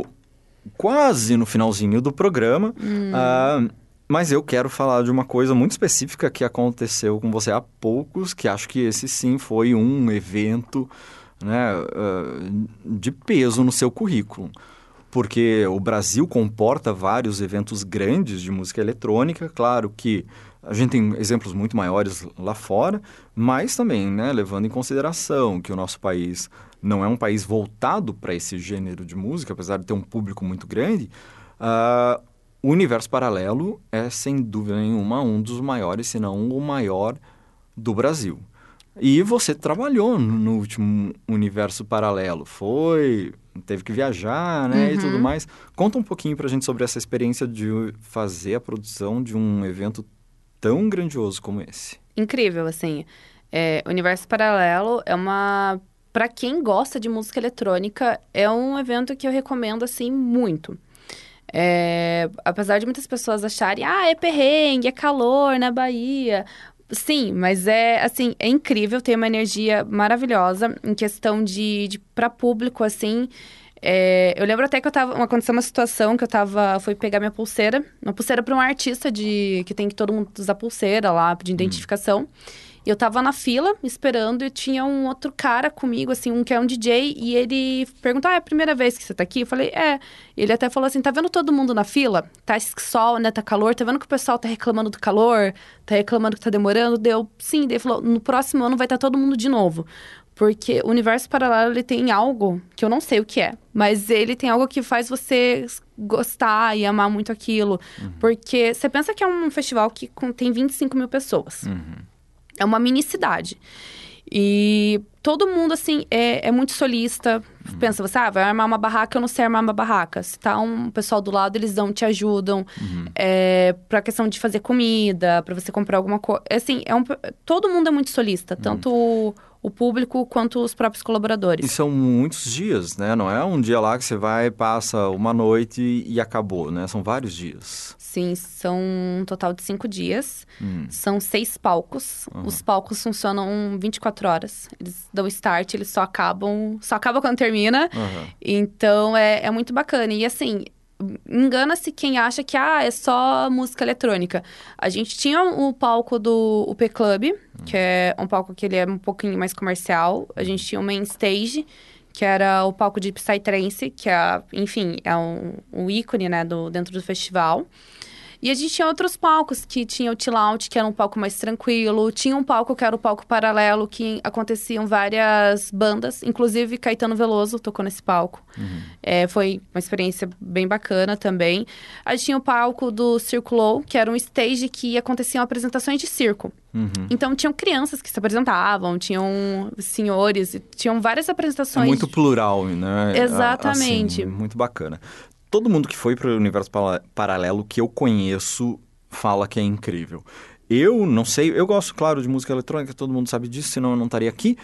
quase no finalzinho do programa, Hum. uh, mas eu quero falar de uma coisa muito específica que aconteceu com você há poucos, que acho que esse sim foi um evento né, uh, de peso no seu currículo. Porque o Brasil comporta vários eventos grandes de música eletrônica, claro que a gente tem exemplos muito maiores lá fora, mas também, né, levando em consideração que o nosso país não é um país voltado para esse gênero de música, apesar de ter um público muito grande, uh, o Universo Paralelo é, sem dúvida nenhuma, um dos maiores, se não o maior do Brasil. E você trabalhou no, no último Universo Paralelo, foi... teve que viajar, né, Uhum. e tudo mais. Conta um pouquinho pra gente sobre essa experiência de fazer a produção de um evento tão grandioso como esse. Incrível, assim. É, Universo Paralelo é uma... Pra quem gosta de música eletrônica, é um evento que eu recomendo, assim, muito. É, apesar de muitas pessoas acharem, ah, é perrengue, é calor na Bahia... Sim, mas é, assim, é incrível, tem uma energia maravilhosa em questão de, de para público, assim. É, eu lembro até que eu tava, aconteceu uma situação que eu tava, fui pegar minha pulseira, uma pulseira para um artista de, que tem que todo mundo usar pulseira lá, de identificação. Hum. E eu tava na fila, esperando, e tinha um outro cara comigo, assim, um que é um D J, e ele perguntou, ah, é a primeira vez que você tá aqui? Eu falei, é. Ele até falou assim, tá vendo todo mundo na fila? Tá sol, né, tá calor, tá vendo que o pessoal tá reclamando do calor? Tá reclamando que tá demorando? Deu, sim. Daí ele falou, no próximo ano vai estar todo mundo de novo. Porque o Universo Paralelo, ele tem algo que eu não sei o que é, mas ele tem algo que faz você gostar e amar muito aquilo. Uhum. Porque você pensa que é um festival que tem vinte e cinco mil pessoas. Uhum. É uma mini cidade. E todo mundo, assim, é, é muito solista. Uhum. Pensa, você, ah, vai armar uma barraca, eu não sei armar uma barraca. Se tá um pessoal do lado, eles dão, te ajudam. Uhum. É, pra questão de fazer comida, pra você comprar alguma coisa. Assim, é um, todo mundo é muito solista. Uhum. Tanto o, o público quanto os próprios colaboradores. E são muitos dias, né? Não é um dia lá que você vai, passa uma noite e acabou, né? São vários dias. Sim, são um total de cinco dias. Hum. São seis palcos. Uhum. Os palcos funcionam vinte e quatro horas. Eles dão start, eles só acabam... Só acabam quando termina. Uhum. Então, é, é muito bacana. E, assim, engana-se quem acha que, ah, é só música eletrônica. A gente tinha o palco do U P Club, uhum. que é um palco que ele é um pouquinho mais comercial. A gente tinha o Main Stage, que era o palco de Psytrance, que é, enfim, é um, um ícone, né, do, dentro do festival. E a gente tinha outros palcos, que tinha o Chill Out, que era um palco mais tranquilo. Tinha um palco que era o palco paralelo, que aconteciam várias bandas. Inclusive, Caetano Veloso tocou nesse palco. Uhum. É, foi uma experiência bem bacana também. A gente tinha o palco do Circulo, que era um stage que aconteciam apresentações de circo. Uhum. Então, tinham crianças que se apresentavam, tinham senhores, tinham várias apresentações. É muito plural, né? Exatamente. Assim, muito bacana. Todo mundo que foi para o Universo Paralelo que eu conheço fala que é incrível. Eu não sei, eu gosto, claro, de música eletrônica, todo mundo sabe disso, senão eu não estaria aqui.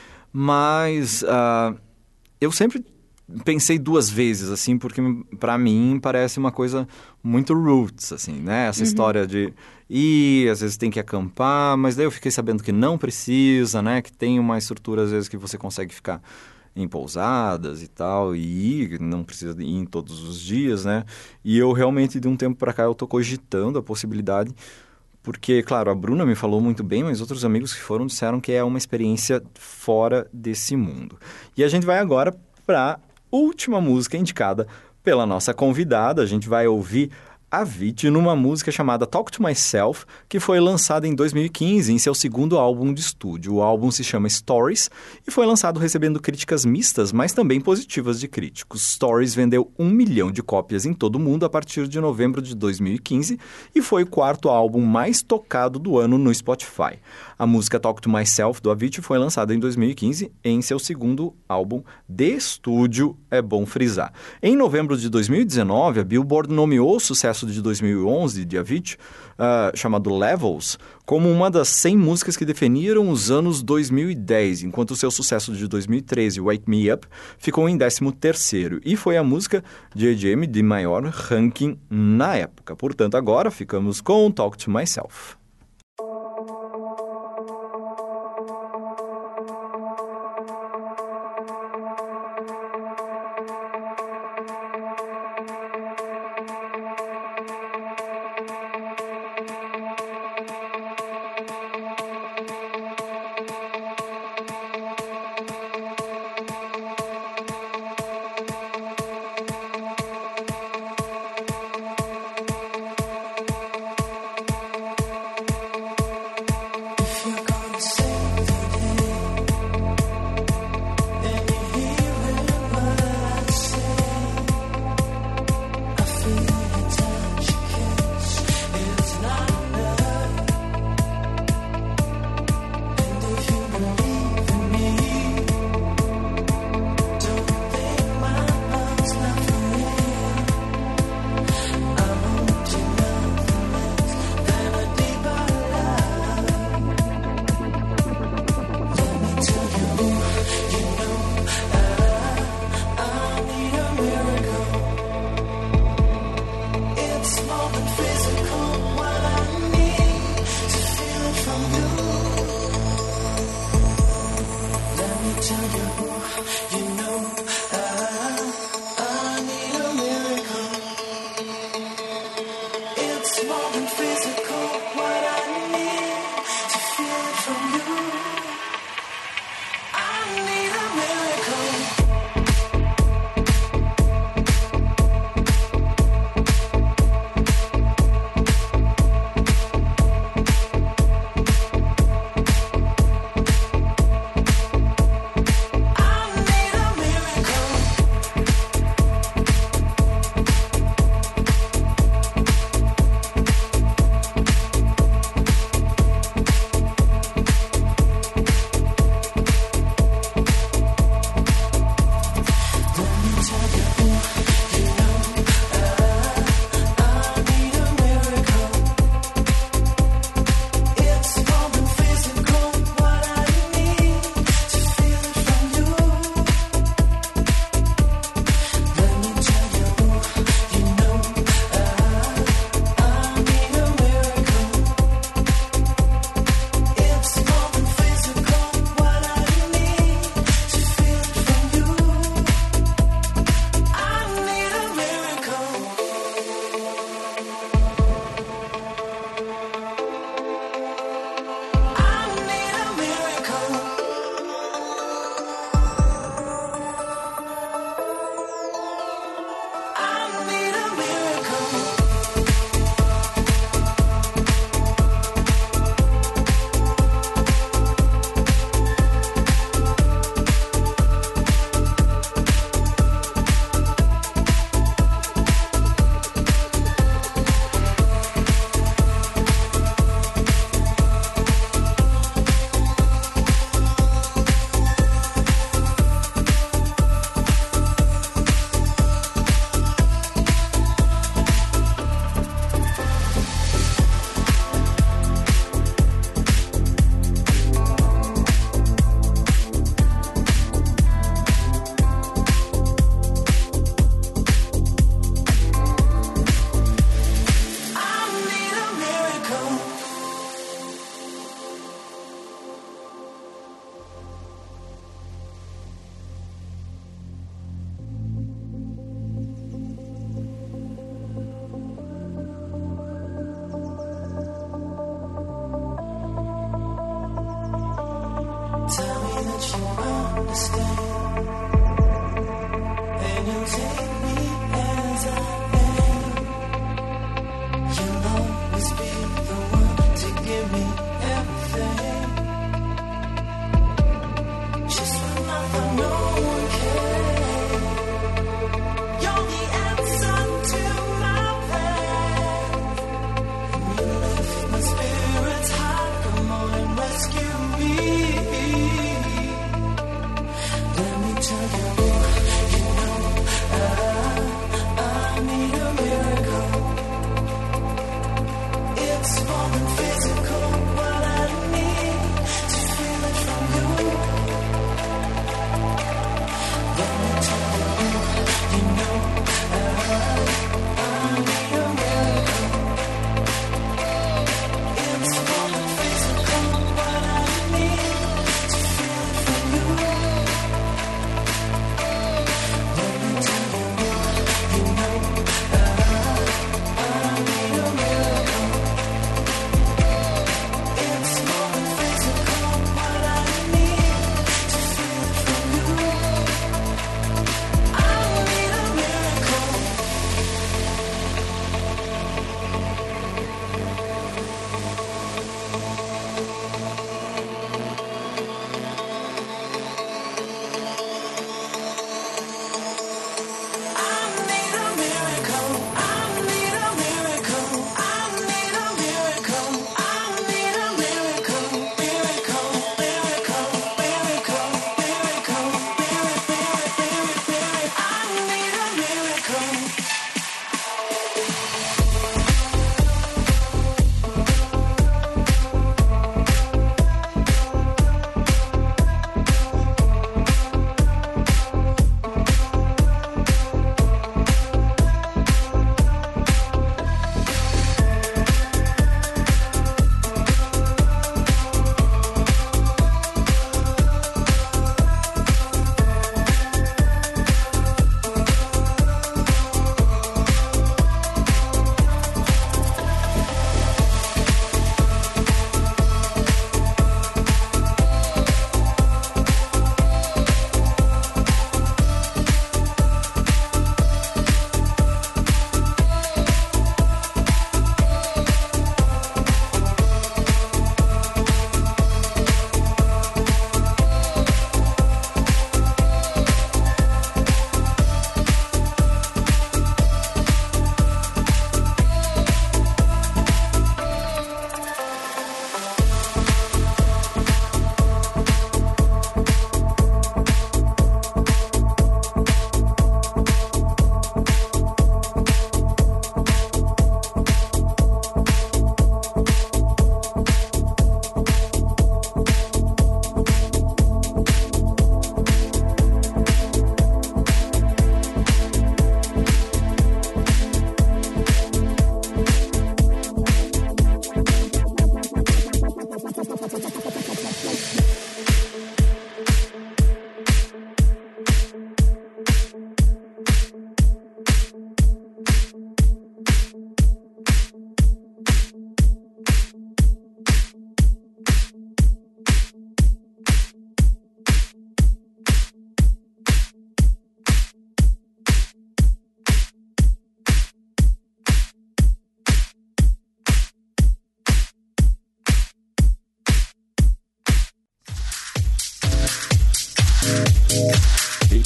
Mas uh, eu sempre pensei duas vezes, assim, porque para mim parece uma coisa muito roots, assim, né? Essa uhum. história de ir, às vezes tem que acampar, mas daí eu fiquei sabendo que não precisa, né? Que tem uma estrutura, às vezes, que você consegue ficar em pousadas e tal, e não precisa ir em todos os dias, né? E eu realmente, de um tempo para cá, eu tô cogitando a possibilidade, porque, claro, a Bruna me falou muito bem, mas outros amigos que foram disseram que é uma experiência fora desse mundo. E a gente vai agora para a última música indicada pela nossa convidada. A gente vai ouvir Avicii numa música chamada Talk to Myself, que foi lançada em dois mil e quinze, em seu segundo álbum de estúdio. O álbum se chama Stories e foi lançado recebendo críticas mistas, mas também positivas de críticos. Stories vendeu um milhão de cópias em todo o mundo a partir de novembro de dois mil e quinze e foi o quarto álbum mais tocado do ano no Spotify. A música Talk to Myself, do Avicii, foi lançada em dois mil e quinze em seu segundo álbum de estúdio, é bom frisar. Em novembro de dois mil e dezenove, a Billboard nomeou o sucesso de dois mil e onze de Avicii, uh, chamado Levels, como uma das cem músicas que definiram os anos dois mil e dez, enquanto o seu sucesso de dois mil e treze, Wake Me Up, ficou em décimo terceiro e foi a música de E D M de maior ranking na época. Portanto, agora ficamos com Talk to Myself.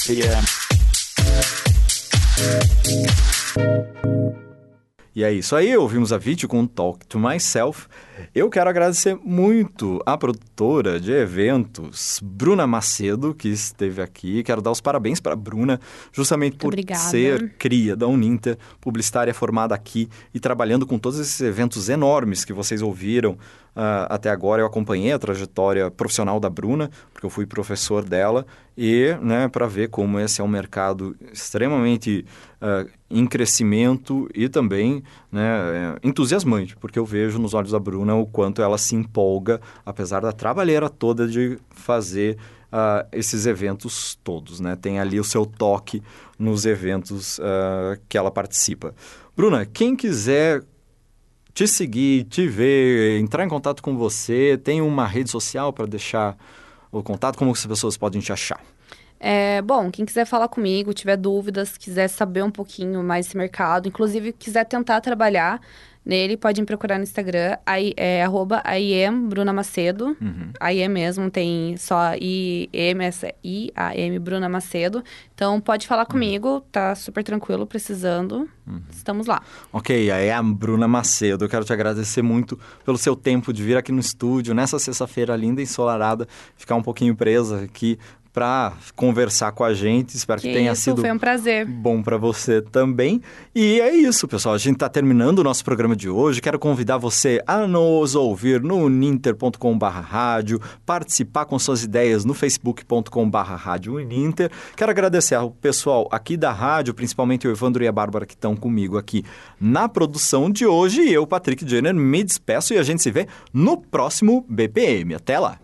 Yeah. E é isso aí, ouvimos a vídeo com Talk to Myself. Eu quero agradecer muito a produtora de eventos, Bruna Macedo, que esteve aqui. Quero dar os parabéns para a Bruna, justamente Muito por obrigada. ser cria da Uninter, publicitária formada aqui e trabalhando com todos esses eventos enormes que vocês ouviram uh, até agora. Eu acompanhei a trajetória profissional da Bruna, porque eu fui professor dela, e né, para ver como esse é um mercado extremamente uh, em crescimento e também né, entusiasmante, porque eu vejo nos olhos da Bruna o quanto ela se empolga, apesar da trabalheira toda de fazer uh, esses eventos todos, né? Tem ali o seu toque nos eventos uh, que ela participa. Bruna, quem quiser te seguir, te ver, entrar em contato com você, tem uma rede social para deixar o contato? Como as pessoas podem te achar? É, bom, quem quiser falar comigo, tiver dúvidas, quiser saber um pouquinho mais desse mercado, inclusive quiser tentar trabalhar nele, pode me procurar no Instagram, aí, é arroba I am Bruna Macedo. Uhum. I am mesmo, tem só I M, essa I A M Bruna Macedo. Então pode falar comigo, tá super tranquilo, precisando. Uhum. Estamos lá. Ok, aí é a Bruna Macedo. Eu quero te agradecer muito pelo seu tempo de vir aqui no estúdio, nessa sexta-feira linda e ensolarada, ficar um pouquinho presa aqui para conversar com a gente. Espero que, que tenha isso, sido foi um prazer. Bom para você também. E é isso, pessoal. A gente está terminando o nosso programa de hoje. Quero convidar você a nos ouvir no uninter ponto com barra rádio, participar com suas ideias no facebook ponto com barra rádio Uninter. Quero agradecer ao pessoal aqui da rádio, principalmente o Evandro e a Bárbara que estão comigo aqui na produção de hoje. E eu, Patrick Jenner, me despeço e a gente se vê no próximo B P M. Até lá!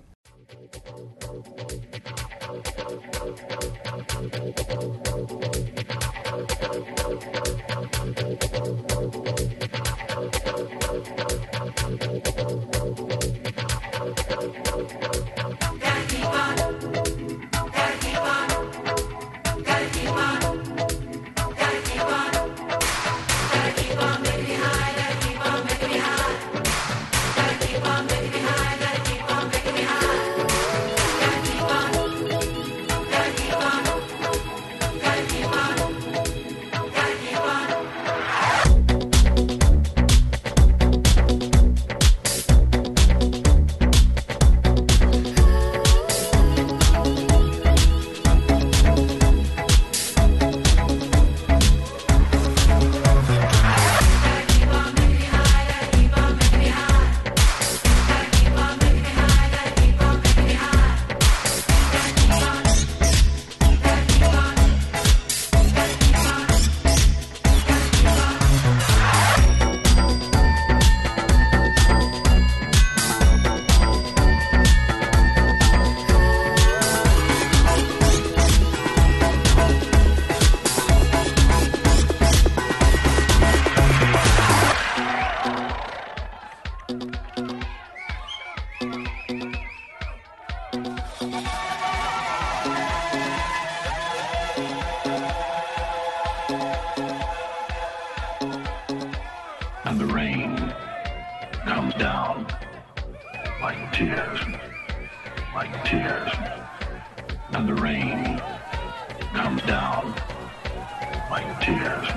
And the rain comes down like tears, like tears. And the rain comes down like tears.